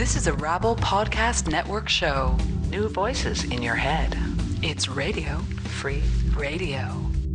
This is a Rabble Podcast Network show. New voices in your head. It's Radio Free Radio.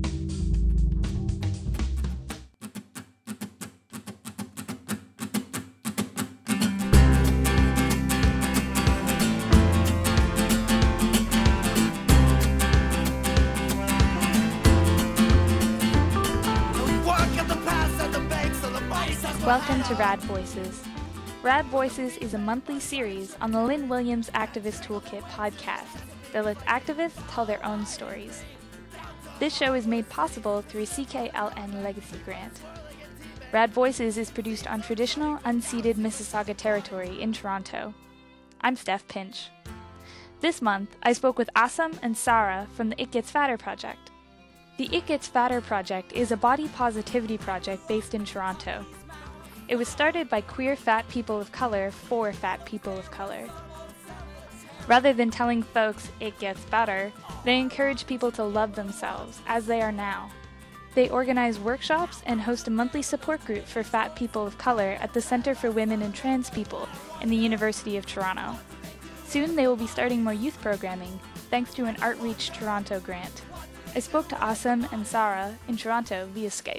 Welcome to Rad Voices. Rad Voices is a monthly series on the Lynn Williams Activist Toolkit podcast that lets activists tell their own stories. This show is made possible through a CKLN Legacy Grant. Rad Voices is produced on traditional, unceded Mississauga territory in Toronto. I'm Steph Pinch. This month, I spoke with Assam and Sarah from the It Gets Fatter project. The It Gets Fatter project is a body positivity project based in Toronto. It was started by queer fat people of color for fat people of color. Rather than telling folks it gets better, they encourage people to love themselves as they are now. They organize workshops and host a monthly support group for fat people of color at the Centre for Women and Trans People in the University of Toronto. Soon they will be starting more youth programming, thanks to an Outreach Toronto grant. I spoke to Assam and Sarah in Toronto via Skype.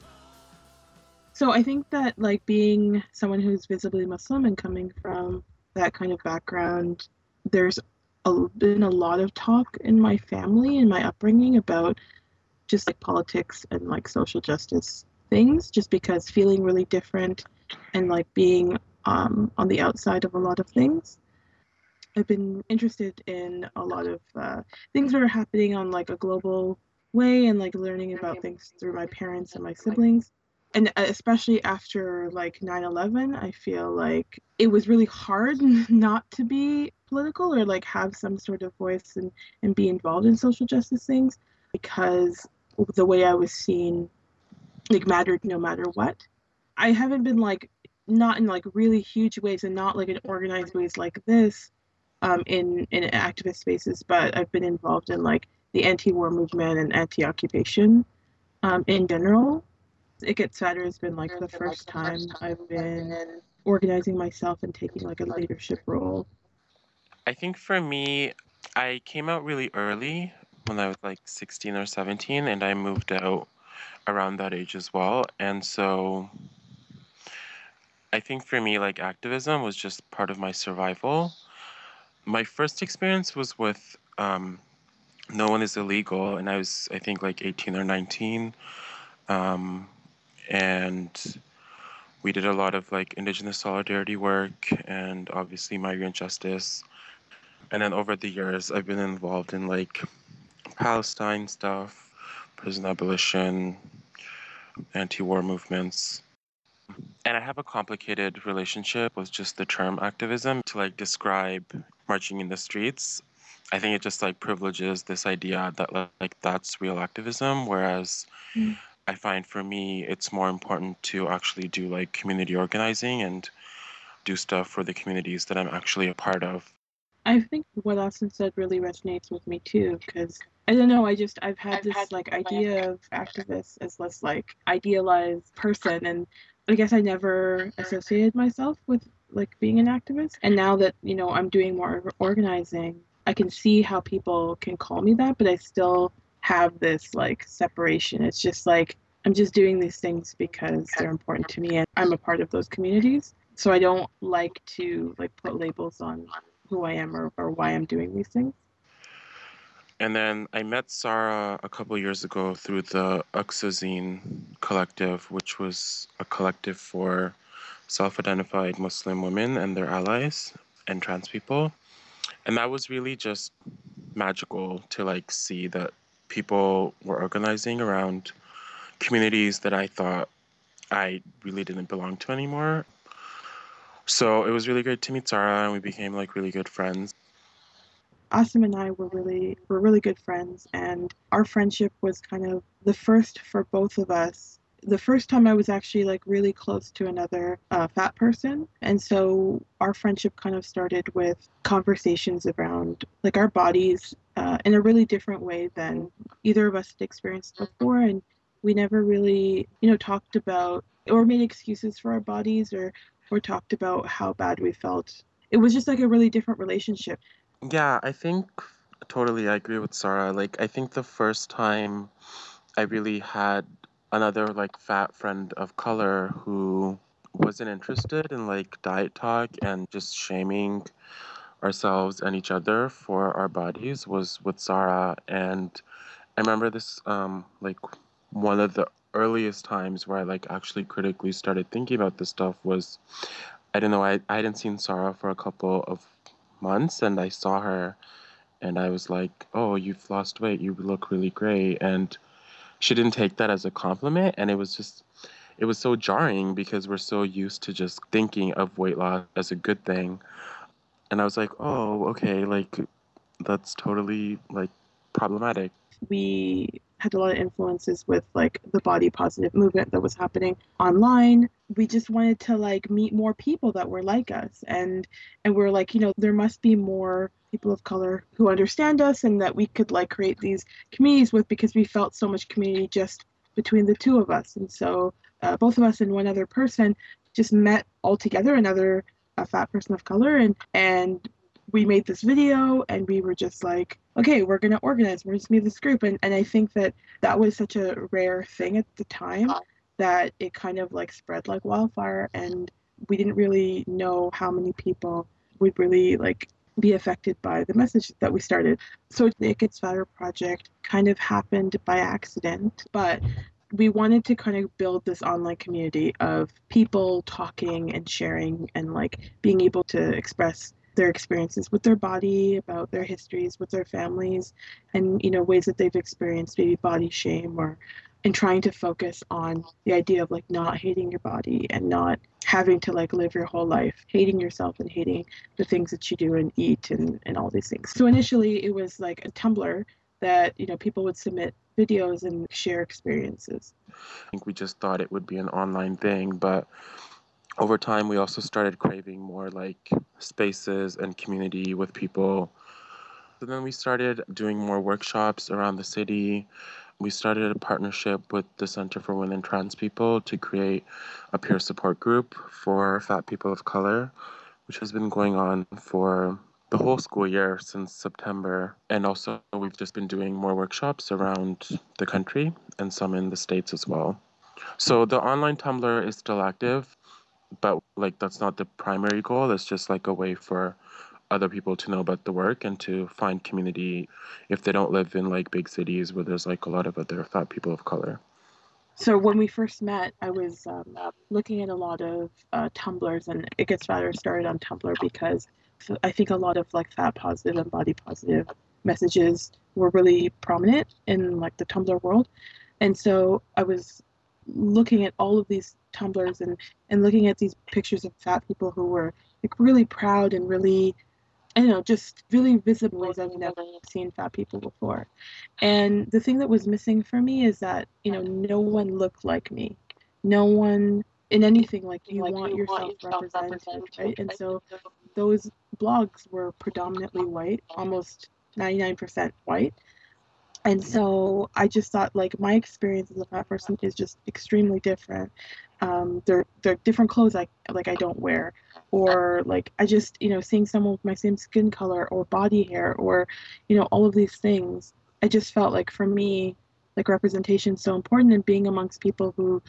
So I think that, like, being someone who's visibly Muslim and coming from that kind of background, there's been a lot of talk in my family and my upbringing about just like politics and like social justice things, just because feeling really different and like being on the outside of a lot of things. I've been interested in a lot of things that are happening on like a global way and like learning about things through my parents and my siblings. And especially after like 9/11, I feel like it was really hard not to be political or like have some sort of voice and be involved in social justice things, because the way I was seen like mattered no matter what. I haven't been like, not in like really huge ways and not like in organized ways like this in activist spaces, but I've been involved in like the anti-war movement and anti-occupation in general. It Gets Fatter has been like the first time I've been organizing myself and taking like a leadership role. I think for me, I came out really early when I was like 16 or 17, and I moved out around that age as well. And so I think for me, like, activism was just part of my survival. My first experience was with No One Is Illegal, and I think, like 18 or 19. And we did a lot of like Indigenous solidarity work and obviously migrant justice. And then over the years, I've been involved in like Palestine stuff, prison abolition, anti-war movements. And I have a complicated relationship with just the term activism to like describe marching in the streets. I think it just like privileges this idea that like that's real activism, whereas I find for me, it's more important to actually do like community organizing and do stuff for the communities that I'm actually a part of. I think what Austin said really resonates with me too, because I don't know, I've had this like idea of activists as this like idealized person, and I guess I never associated myself with like being an activist. And now that, you know, I'm doing more organizing, I can see how people can call me that, but I still have this like separation. It's just like I'm just doing these things because they're important to me and I'm a part of those communities. So I don't like to like put labels on who I am or why I'm doing these things. And then I met Sarah a couple years ago through the Uxazine Collective, which was a collective for self-identified Muslim women and their allies and trans people. And that was really just magical to like see that people were organizing around communities that I thought I really didn't belong to anymore. So it was really great to meet Sarah, and we became like really good friends. Assam and I were really good friends, and our friendship was kind of the first for both of us. The first time I was actually like really close to another fat person, and so our friendship kind of started with conversations around like our bodies in a really different way than either of us had experienced before, and we never really, you know, talked about or made excuses for our bodies or talked about how bad we felt it was just like a really different relationship. Yeah, I think totally I agree with Sarah. Like I think the first time I really had another like fat friend of color who wasn't interested in like diet talk and just shaming ourselves and each other for our bodies was with Sarah. And I remember this like one of the earliest times where I like actually critically started thinking about this stuff was I don't know, I hadn't seen Sarah for a couple of months and I saw her and I was like, "Oh, you've lost weight. You look really great." And she didn't take that as a compliment, and it was so jarring because we're so used to just thinking of weight loss as a good thing. And I was like, "Oh, okay, like that's totally like problematic." We had a lot of influences with like the body positive movement that was happening online. We just wanted to like meet more people that were like us, and we're like, there must be more people of color who understand us and that we could like create these communities with, because we felt so much community just between the two of us. And so both of us and one other person just met all together, another a fat person of color, and we made this video and we were just like, okay, we're going to organize, we're just made this group. And I think that that was such a rare thing at the time that it kind of like spread like wildfire, and we didn't really know how many people would really like be affected by the message that we started. So the It Gets Fatter project kind of happened by accident, but we wanted to kind of build this online community of people talking and sharing and like being able to express their experiences with their body, about their histories with their families, and ways that they've experienced maybe body shame, or and trying to focus on the idea of like not hating your body and not having to like live your whole life hating yourself and hating the things that you do and eat and all these things. So initially it was like a Tumblr that people would submit videos and share experiences. I think we just thought it would be an online thing, but over time we also started craving more like spaces and community with people. So then we started doing more workshops around the city. We started a partnership with the Center for Women and Trans People to create a peer support group for fat people of color, which has been going on for the whole school year since September. And also, we've just been doing more workshops around the country and some in the States as well. So the online Tumblr is still active, but like that's not the primary goal. It's just like a way for other people to know about the work and to find community if they don't live in like big cities where there's like a lot of other fat people of color. So when we first met, I was looking at a lot of Tumblrs, and It Gets Fatter started on Tumblr because I think a lot of like fat positive and body positive messages were really prominent in like the Tumblr world. And so I was looking at all of these Tumblrs and looking at these pictures of fat people who were like really proud and really, I don't know, just really visible as I've never seen fat people before. And the thing that was missing for me is that, no one looked like me. No one in anything like you want yourself represented, right? And so those blogs were predominantly white, almost 99% white. And so I just thought like my experience as a fat person is just extremely different. They're different clothes I don't wear, or like I just seeing someone with my same skin color or body hair, or all of these things. I just felt like for me like representation is so important, and being amongst people who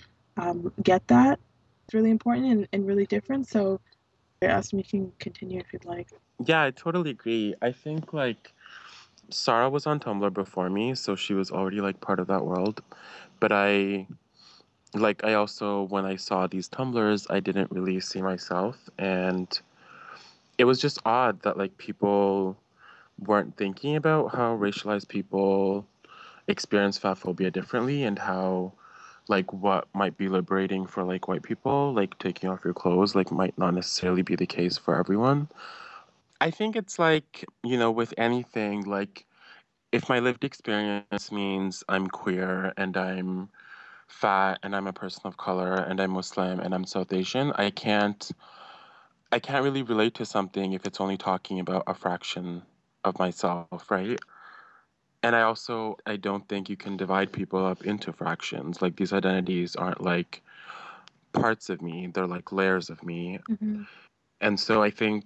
get that is really important and really different. So I asked me if you can continue if you'd like. Yeah, I totally agree. I think like Sarah was on Tumblr before me, so she was already like part of that world. But I also, when I saw these Tumblrs, I didn't really see myself. And it was just odd that like people weren't thinking about how racialized people experience fat phobia differently and how like what might be liberating for like white people, like taking off your clothes, like might not necessarily be the case for everyone. I think it's like, with anything, like if my lived experience means I'm queer and I'm fat and I'm a person of color and I'm Muslim and I'm South Asian, I can't really relate to something if it's only talking about a fraction of myself, right? And I don't think you can divide people up into fractions. Like these identities aren't like parts of me, they're like layers of me. Mm-hmm. And so I think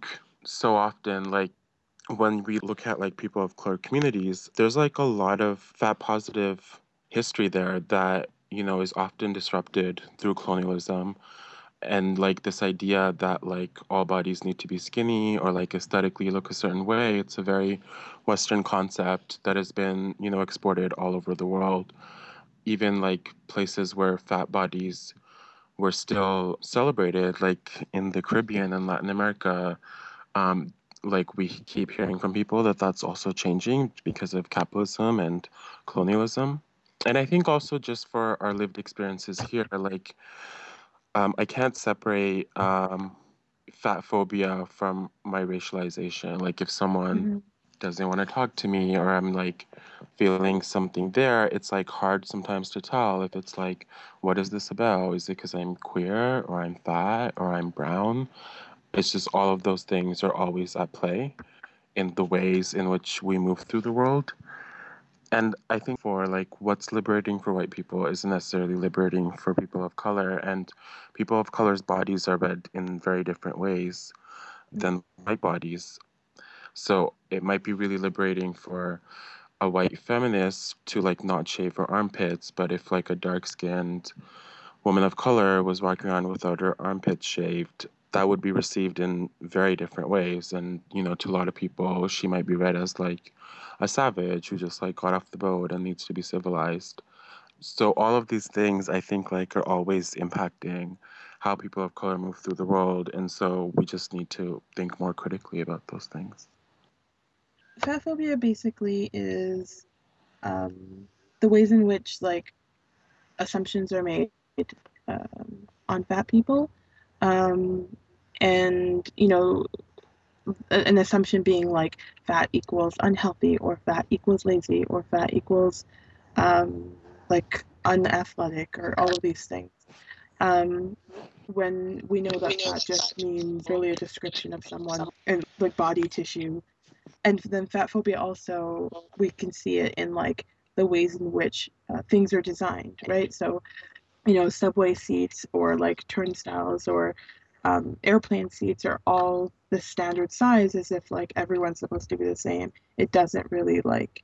so often, like, when we look at like people of color communities, there's like a lot of fat positive history there that, is often disrupted through colonialism. And like this idea that like all bodies need to be skinny or like aesthetically look a certain way, it's a very Western concept that has been, exported all over the world. Even like places where fat bodies were still celebrated, like in the Caribbean and Latin America, um, like we keep hearing from people that that's also changing because of capitalism and colonialism. And I think also just for our lived experiences here, like I can't separate fat phobia from my racialization. Like if someone Hmm. doesn't want to talk to me or I'm like feeling something there, it's like hard sometimes to tell if it's like, what is this about? Is it because I'm queer or I'm fat or I'm brown? It's just all of those things are always at play in the ways in which we move through the world. And I think for like what's liberating for white people isn't necessarily liberating for people of color. And people of color's bodies are read in very different ways than white bodies. So it might be really liberating for a white feminist to like not shave her armpits, but if like a dark skinned woman of color was walking around without her armpits shaved, that would be received in very different ways. And, to a lot of people, she might be read as like a savage who just like got off the boat and needs to be civilized. So all of these things I think like are always impacting how people of color move through the world. And so we just need to think more critically about those things. Fat phobia basically is the ways in which like assumptions are made on fat people, um, and an assumption being like fat equals unhealthy or fat equals lazy or fat equals um, like unathletic or all of these things. Um, when we know that fat just means really a description of someone and like body tissue. And then fat phobia also, we can see it in like the ways in which things are designed, right? So, subway seats or like turnstiles or airplane seats are all the standard size as if like everyone's supposed to be the same. It doesn't really like,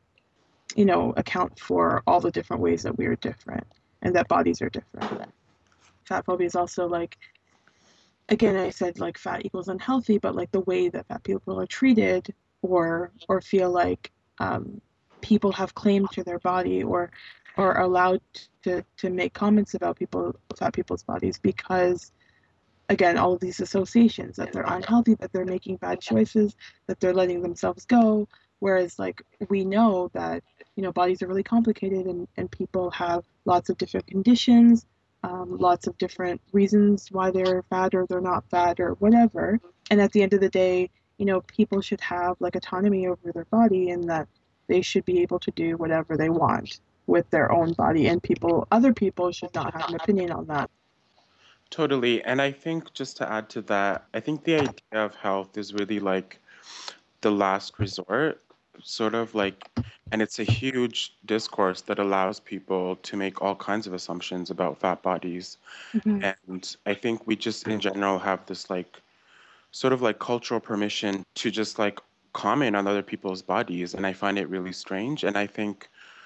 account for all the different ways that we are different and that bodies are different. Fat phobia is also like, again, I said like fat equals unhealthy, but like the way that fat people are treated or feel like people have claim to their body or are allowed to make comments about fat people's bodies because again all of these associations that they're unhealthy, that they're making bad choices, that they're letting themselves go, whereas like we know that bodies are really complicated and people have lots of different conditions, lots of different reasons why they're fat or they're not fat or whatever. And at the end of the day, people should have like autonomy over their body and that they should be able to do whatever they want with their own body, and other people should not have an opinion on that. Totally. And I think just to add to that, I think the idea of health is really like the last resort, sort of like, and it's a huge discourse that allows people to make all kinds of assumptions about fat bodies. Mm-hmm. And I think we just in general have this like sort of like cultural permission to just like comment on other people's bodies. And I find it really strange. And I think,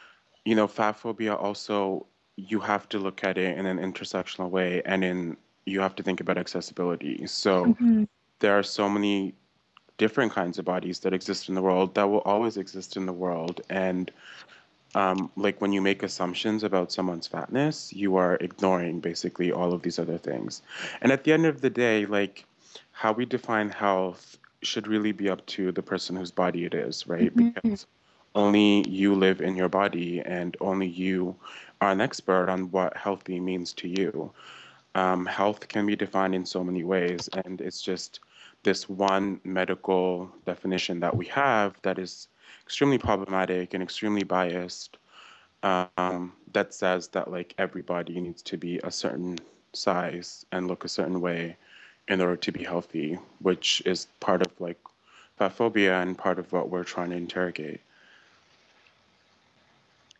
fat phobia also, you have to look at it in an intersectional way you have to think about accessibility. So Mm-hmm. there are so many different kinds of bodies that exist in the world that will always exist in the world. And like when you make assumptions about someone's fatness, you are ignoring basically all of these other things. And at the end of the day, like how we define health should really be up to the person whose body it is, right? Mm-hmm. Because only you live in your body and only you are an expert on what healthy means to you. Health can be defined in so many ways, and it's just this one medical definition that we have that is extremely problematic and extremely biased, that says that like everybody needs to be a certain size and look a certain way in order to be healthy, which is part of like fat phobia and part of what we're trying to interrogate.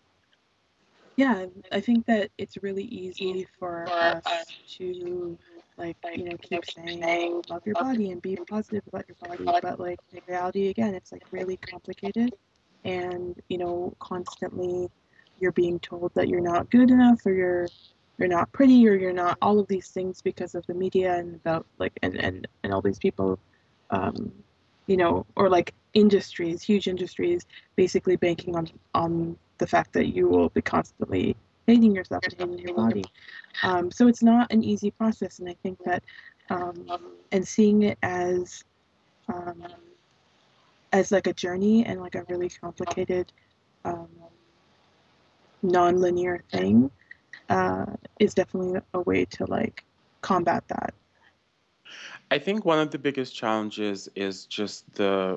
Yeah, I think that it's really easy for us to like, keep saying love your body and be positive about your body, but like in reality, again, it's like really complicated, and constantly you're being told that you're not good enough, or you're not pretty, or you're not all of these things because of the media and about like and all these people, um, or like industries, huge industries, basically banking on the fact that you will be constantly hating yourself and hating your body. So it's not an easy process, and I think that, and seeing it as like a journey and like a really complicated, um, non-linear thing, is definitely a way to like combat that. I think one of the biggest challenges is just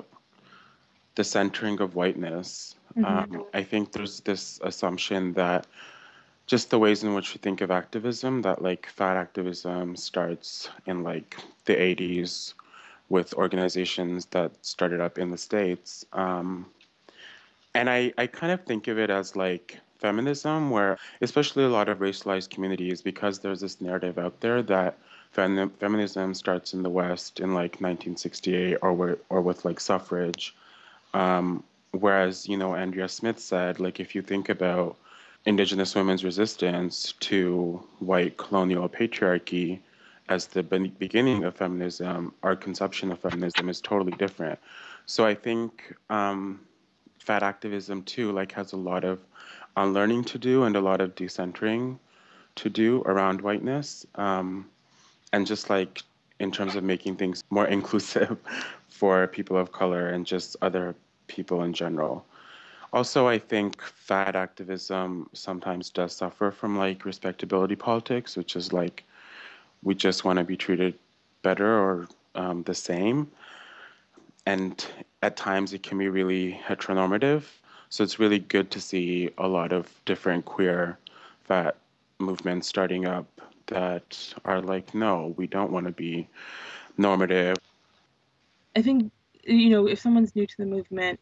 the centering of whiteness. I think there's this assumption that just the ways in which we think of activism, that like fat activism starts in like the 80s with organizations that started up in the States. And I kind of think of it as like feminism, where especially a lot of racialized communities, because there's this narrative out there that feminism starts in the West in like 1968 or with like suffrage. Whereas, Andrea Smith said, like, if you think about Indigenous women's resistance to white colonial patriarchy as the beginning of feminism, our conception of feminism is totally different. So I think fat activism too, like, has a lot of unlearning to do and a lot of decentering to do around whiteness, and just like in terms of making things more inclusive for people of color and just other people in general. Also, I think fat activism sometimes does suffer from like respectability politics, which is like we just want to be treated better or the same. And at times it can be really heteronormative. So it's really good to see a lot of different queer fat movements starting up that are like, no, we don't want to be normative. I think, if someone's new to the movement,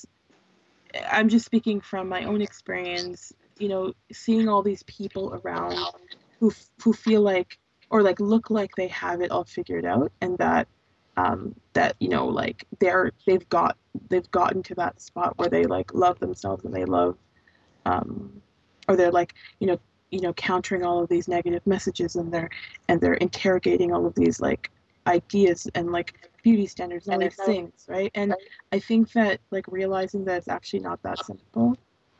I'm just speaking from my own experience, seeing all these people around who feel like, or like look like they have it all figured out, and that like they've gotten to that spot where they like love themselves and they love, or they're like, countering all of these negative messages, and they're interrogating all of these like ideas and like beauty standards and all these things, right? And I think that like realizing that it's actually not that simple,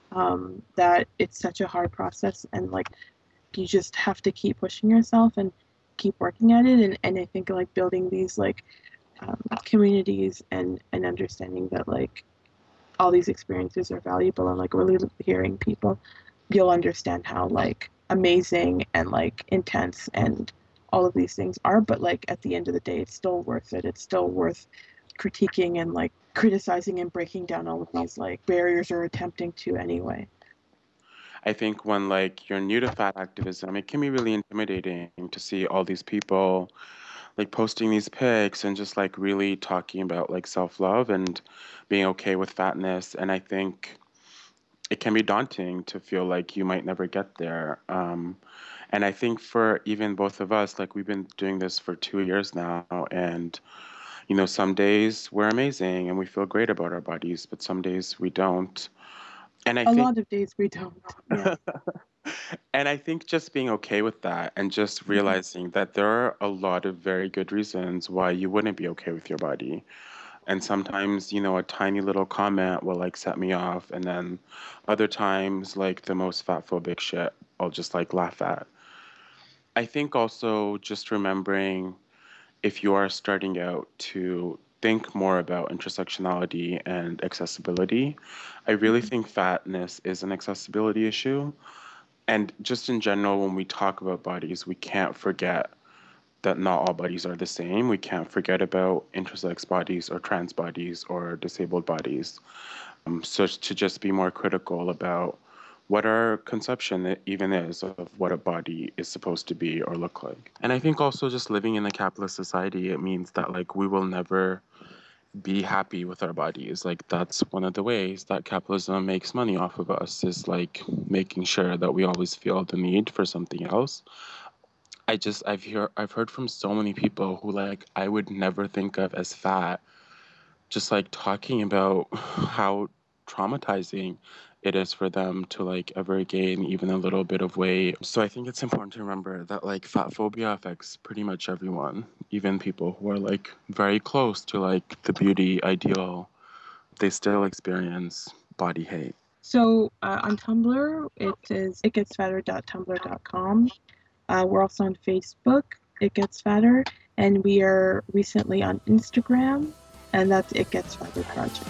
that it's such a hard process, and like you just have to keep pushing yourself and keep working at it, and I think like building these like, communities, and understanding that like all these experiences are valuable, and like really hearing people, you'll understand how like amazing and like intense and all of these things are. But like at the end of the day, it's still worth it. It's still worth critiquing and like criticizing and breaking down all of these like barriers, or attempting to anyway. I think when like you're new to fat activism, it can be really intimidating to see all these people like posting these pics and just like really talking about like self-love and being okay with fatness. And I think it can be daunting to feel like you might never get there. And I think for even both of us, like we've been doing this for 2 years now, and some days we're amazing and we feel great about our bodies, but some days we don't. And I A think lot of days we don't. Yeah. and I think just being okay with that and just realizing that there are a lot of very good reasons why you wouldn't be okay with your body. And sometimes, a tiny little comment will like set me off. And then other times, like the most fat phobic shit, I'll just like laugh at. I think also just remembering, if you are starting out, to think more about intersectionality and accessibility. I really think fatness is an accessibility issue. And just in general, when we talk about bodies, we can't forget that not all bodies are the same. We can't forget about intersex bodies or trans bodies or disabled bodies. So to just be more critical about what our conception even is of what a body is supposed to be or look like. And I think also just living in a capitalist society, it means that like we will never be happy with our bodies. Like that's one of the ways that capitalism makes money off of us, is like making sure that we always feel the need for something else. I've heard from so many people who like I would never think of as fat, just like talking about how traumatizing it is for them to like ever gain even a little bit of weight. So I think it's important to remember that like fat phobia affects pretty much everyone, even people who are like very close to like the beauty ideal. They still experience body hate. So on Tumblr, it is itgetsfatter.tumblr.com. We're also on Facebook, It Gets Fatter, and we are recently on Instagram, and that's It Gets Fatter Project.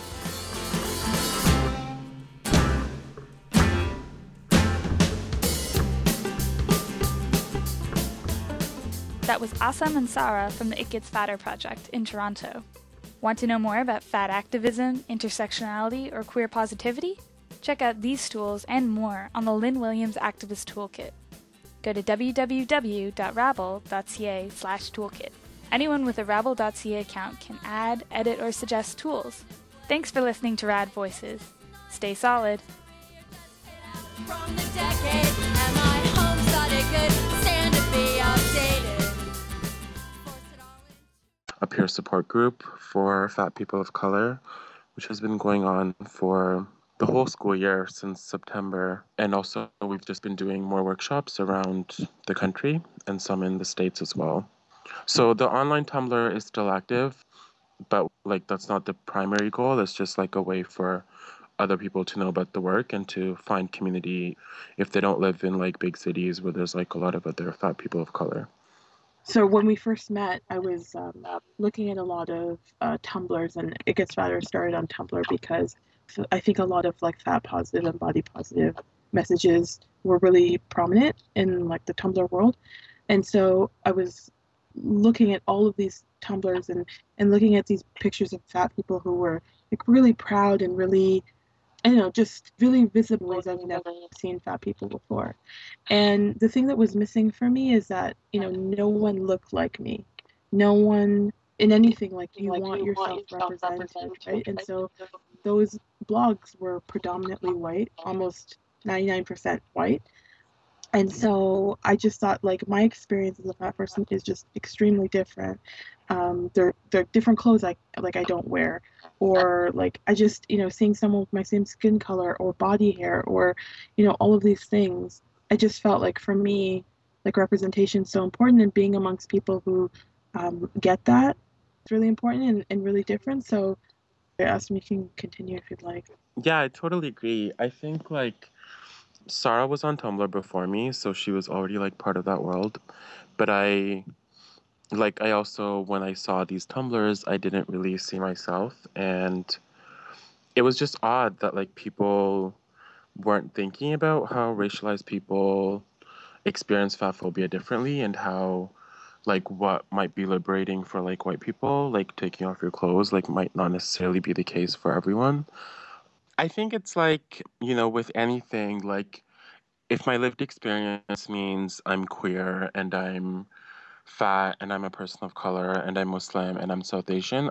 That was Assam and Sarah from the It Gets Fatter project in Toronto. Want to know more about fat activism, intersectionality, or queer positivity? Check out these tools and more on the Lynn Williams Activist Toolkit. Go to www.rabble.ca/toolkit. Anyone with a rabble.ca account can add, edit, or suggest tools. Thanks for listening to Rad Voices. Stay solid. From the decade, and my home started good, stand to be updated. A peer support group for fat people of color, which has been going on for the whole school year since September. And also we've just been doing more workshops around the country and some in the States as well. So the online Tumblr is still active, but like that's not the primary goal. It's just like a way for other people to know about the work and to find community if they don't live in like big cities where there's like a lot of other fat people of color. So when we first met, I was looking at a lot of Tumblrs, and It Gets Fatter started on Tumblr because I think a lot of like fat positive and body positive messages were really prominent in like the Tumblr world. And so I was looking at all of these Tumblrs and looking at these pictures of fat people who were like really proud and really, I don't know, just really visible as I've never seen fat people before. And the thing that was missing for me is that, you know, no one looked like me. No one in anything like you want yourself represented, right? And so those blogs were predominantly white, almost 99% white. And so I just thought like my experience as a fat person is just extremely different. They're different clothes I don't wear, or like I just, you know, seeing someone with my same skin color or body hair or, you know, all of these things. I just felt like for me, like representation is so important, and being amongst people who get that is really important and really different. So I asked me if you can continue if you'd like. Yeah, I totally agree. I think like Sarah was on Tumblr before me, so she was already like part of that world. But I also, when I saw these Tumblrs, I didn't really see myself. And it was just odd that like people weren't thinking about how racialized people experience fat phobia differently, and how like what might be liberating for like white people, like taking off your clothes, like might not necessarily be the case for everyone. I think it's like, you know, with anything, like if my lived experience means I'm queer and I'm fat and I'm a person of color and I'm Muslim and I'm South Asian,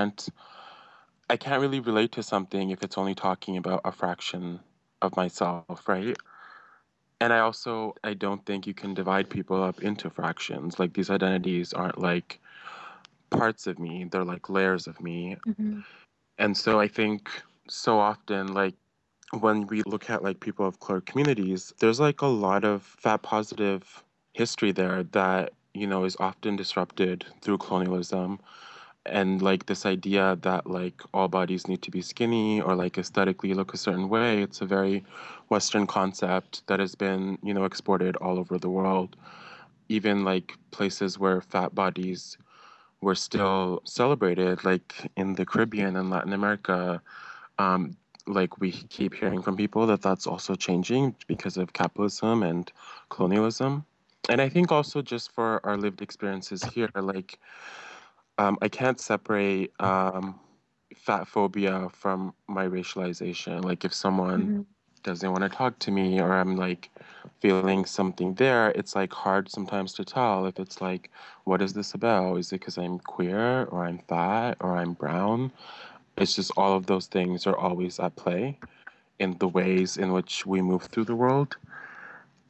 I can't really relate to something if it's only talking about a fraction of myself, right? And I don't think you can divide people up into fractions. Like these identities aren't like parts of me, they're like layers of me. Mm-hmm. And so I think so often, like when we look at like people of color communities, there's like a lot of fat positive history there that, you know, is often disrupted through colonialism. And like this idea that like all bodies need to be skinny or like aesthetically look a certain way, it's a very Western concept that has been, you know, exported all over the world. Even like places where fat bodies were still celebrated, like in the Caribbean and Latin America, um, like we keep hearing from people that that's also changing because of capitalism and colonialism. And I think also just for our lived experiences here, like I can't separate fat phobia from my racialization. Like if someone Mm-hmm. doesn't want to talk to me or I'm like feeling something there, it's like hard sometimes to tell if it's like, what is this about? Is it because I'm queer or I'm fat or I'm brown? It's just all of those things are always at play in the ways in which we move through the world.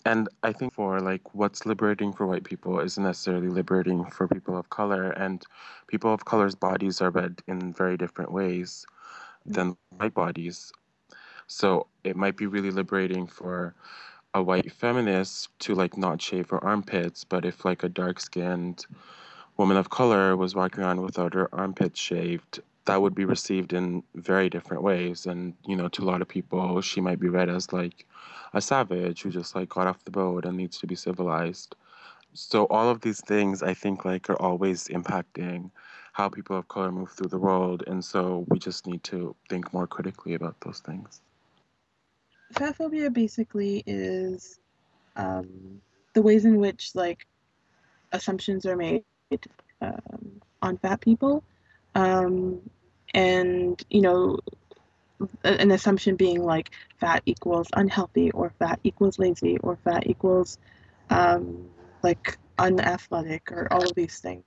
And I think for like what's liberating for white people isn't necessarily liberating for people of color, and people of color's bodies are read in very different ways than white bodies. So it might be really liberating for a white feminist to like not shave her armpits, but if like a dark-skinned woman of color was walking around without her armpits shaved, that would be received in very different ways. And, you know, to a lot of people, she might be read as like a savage who just like got off the boat and needs to be civilized. So all of these things I think like are always impacting how people of color move through the world. And so we just need to think more critically about those things. Fat phobia basically is the ways in which like assumptions are made on fat people, and you know, an assumption being like fat equals unhealthy, or fat equals lazy, or fat equals like unathletic, or all of these things.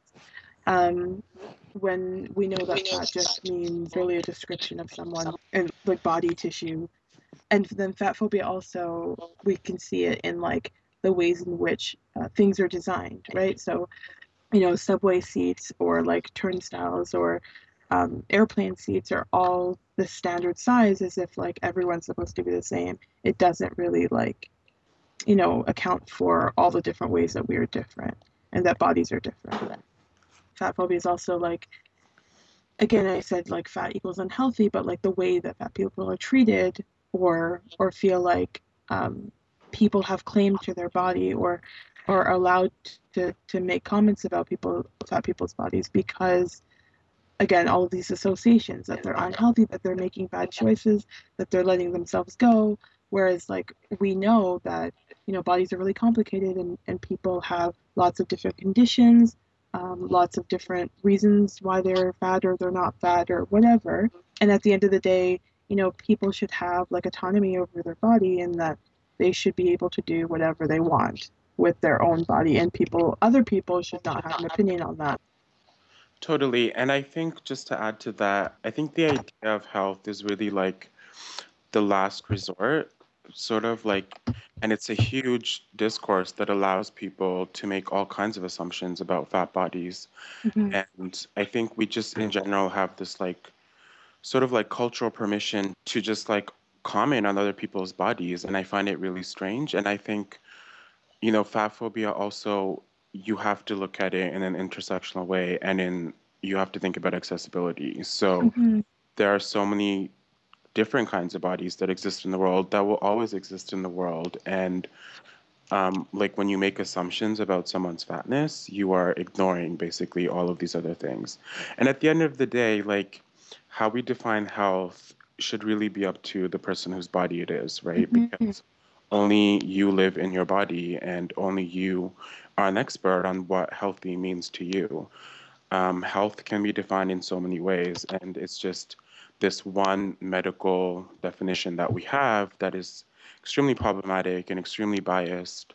Um, when we know that fat just means really a description of someone and like body tissue. And then fat phobia also, we can see it in like the ways in which things are designed, right? So, you know, subway seats or like turnstiles or airplane seats are all the standard size, as if like everyone's supposed to be the same. It doesn't really like, you know, account for all the different ways that we are different and that bodies are different. Fat phobia is also like, again, I said like fat equals unhealthy, but like the way that fat people are treated, or feel like people have claim to their body, or are allowed to make comments about fat people's bodies, because again, all of these associations that they're unhealthy, that they're making bad choices, that they're letting themselves go. Whereas like we know that, you know, bodies are really complicated, and people have lots of different conditions, lots of different reasons why they're fat or they're not fat or whatever. And at the end of the day, you know, people should have like autonomy over their body, and that they should be able to do whatever they want with their own body, and other people should not have an opinion on that. Totally. And I think just to add to that, I think the idea of health is really like the last resort, sort of like, and it's a huge discourse that allows people to make all kinds of assumptions about fat bodies. Mm-hmm. And I think we just in general have this like sort of like cultural permission to just like comment on other people's bodies. And I find it really strange. And I think, you know, fat phobia also, you have to look at it in an intersectional way, and you have to think about accessibility. So Mm-hmm. there are so many different kinds of bodies that exist in the world that will always exist in the world. And like when you make assumptions about someone's fatness, you are ignoring basically all of these other things. And at the end of the day, like how we define health should really be up to the person whose body it is, right? Mm-hmm. Because only you live in your body, and only you are an expert on what healthy means to you. Health can be defined in so many ways, and it's just this one medical definition that we have that is extremely problematic and extremely biased,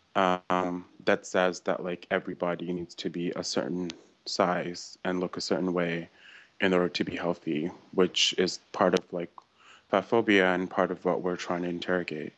that says that like everybody needs to be a certain size and look a certain way in order to be healthy, which is part of like fat phobia and part of what we're trying to interrogate.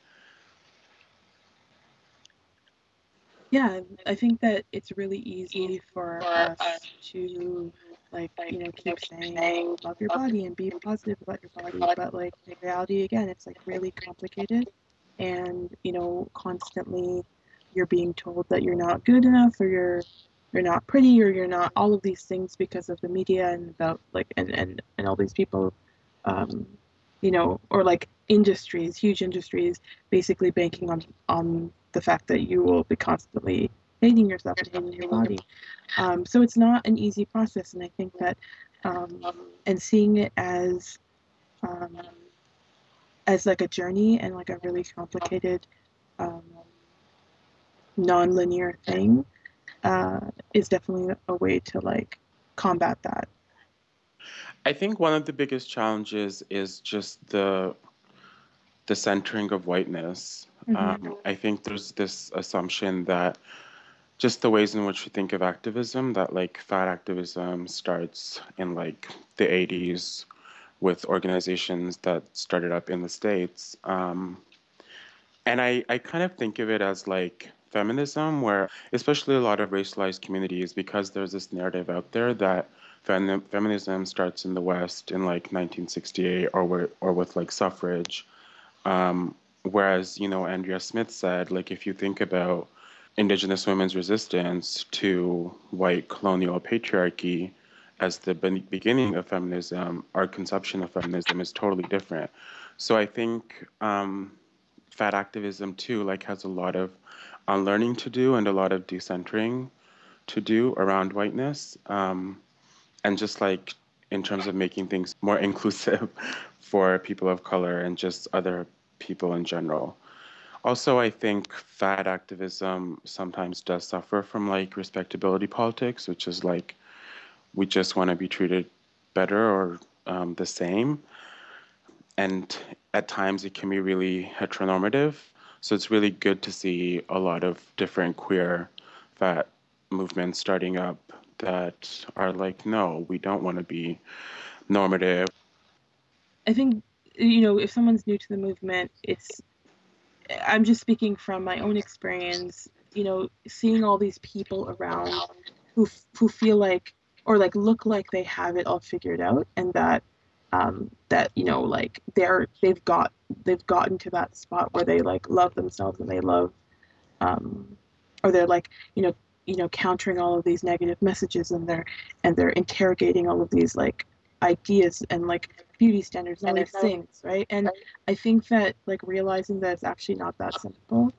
Yeah, I think that it's really easy for us to like, you know, keep saying love your body and be positive about your body, but like in reality, again, it's like really complicated, and you know, constantly you're being told that you're not good enough, or you're not pretty, or you're not all of these things because of the media, and about like and all these people, um, you know, or like industries, huge industries, basically banking on the fact that you will be constantly hating yourself and hating your body. So it's not an easy process, and I think that um, and seeing it um, as like a journey and like a really complicated, um, non-linear thing, uh, is definitely a way to like combat that. I think one of the biggest challenges is just the centering of whiteness. Mm-hmm. I think there's this assumption that just the ways in which we think of activism, that like fat activism starts in like the 80s with organizations that started up in the States. And I kind of think of it as like feminism, where especially a lot of racialized communities, because there's this narrative out there that feminism starts in the West in like 1968 or with like suffrage. Whereas, Andrea Smith said, like, if you think about Indigenous women's resistance to white colonial patriarchy as the beginning of feminism, our conception of feminism is totally different. So I think fat activism too, like, has a lot of unlearning to do and a lot of decentering to do around whiteness, and just like in terms of making things more inclusive for people of color and just other people in general. Also, I think fat activism sometimes does suffer from like respectability politics, which is like we just want to be treated better or the same. And at times it can be really heteronormative. So it's really good to see a lot of different queer fat movements starting up that are like, no, we don't want to be normative. I think, if someone's new to the movement, I'm just speaking from my own experience, seeing all these people around who feel like, or like look like they have it all figured out, and that like they've gotten to that spot where they like love themselves and they love, or they're like, countering all of these negative messages, and they're interrogating all of these like ideas and like beauty standards and all these things, right? And I think that like realizing that it's actually not that simple,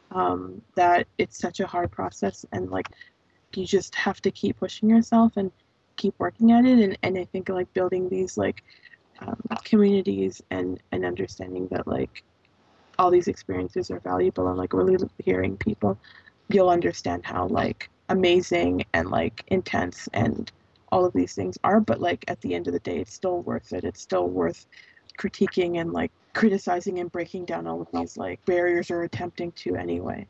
that it's such a hard process, and like you just have to keep pushing yourself and keep working at it, and I think like building these like communities and understanding that like all these experiences are valuable, and like really hearing people, you'll understand how like amazing and like intense and all of these things are. But like at the end of the day, it's still worth it. It's still worth critiquing and like criticizing and breaking down all of these like barriers, or attempting to anyway.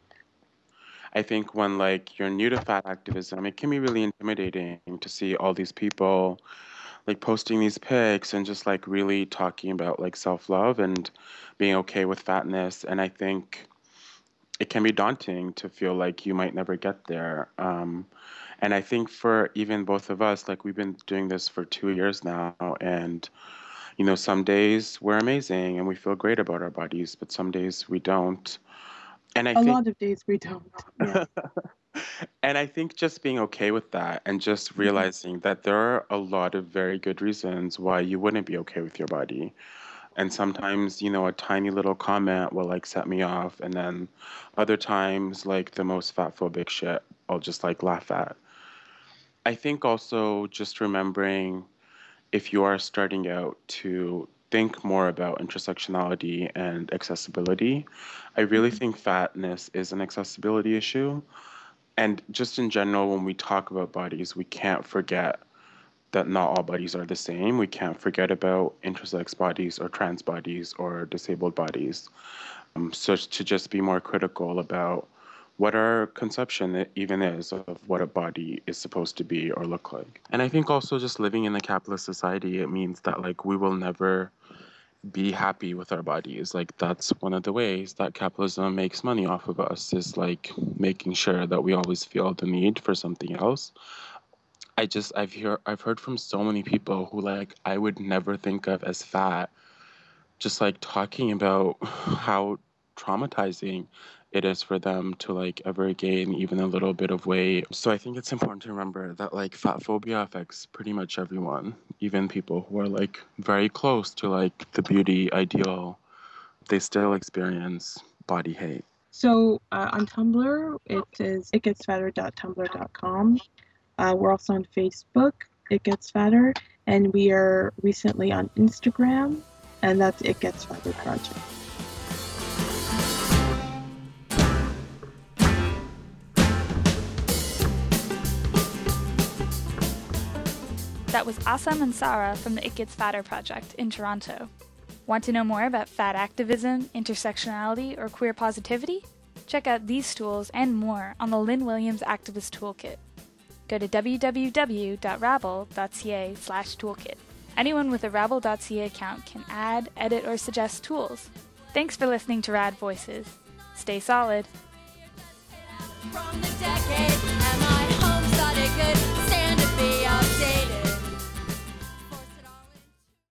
I think when like you're new to fat activism, it can be really intimidating to see all these people like posting these pics and just like really talking about like self-love and being okay with fatness. And I think it can be daunting to feel like you might never get there. And I think for even both of us, like we've been doing this for 2 years now, and some days we're amazing and we feel great about our bodies, but some days we don't. And I A think lot of days we don't. Yeah. and I think just being okay with that and just realizing that there are a lot of very good reasons why you wouldn't be okay with your body. And sometimes, a tiny little comment will like set me off. And then other times, like the most fat phobic shit, I'll just like laugh at. I think also just remembering, if you are starting out, to think more about intersectionality and accessibility. I really think fatness is an accessibility issue. And just in general, when we talk about bodies, we can't forget that not all bodies are the same. We can't forget about intersex bodies or trans bodies or disabled bodies. So to just be more critical about what our conception even is of what a body is supposed to be or look like. And I think also just living in a capitalist society, it means that like we will never be happy with our bodies. Like that's one of the ways that capitalism makes money off of us, is like making sure that we always feel the need for something else. I've heard from so many people who like I would never think of as fat, just like talking about how traumatizing it is for them to like ever gain even a little bit of weight. So I think it's important to remember that like fat phobia affects pretty much everyone, even people who are like very close to like the beauty ideal. They still experience body hate. So on Tumblr, it is itgetsfatter.tumblr.com. We're also on Facebook, It Gets Fatter, and we are recently on Instagram, and that's It Gets Fatter Project. That was Assam and Sarah from the It Gets Fatter project in Toronto. Want to know more about fat activism, intersectionality, or queer positivity? Check out these tools and more on the Lynn Williams Activist Toolkit. Go to www.rabble.ca/toolkit. Anyone with a Rabble.ca account can add, edit, or suggest tools. Thanks for listening to Rad Voices. Stay solid. From the decade, and my home started good.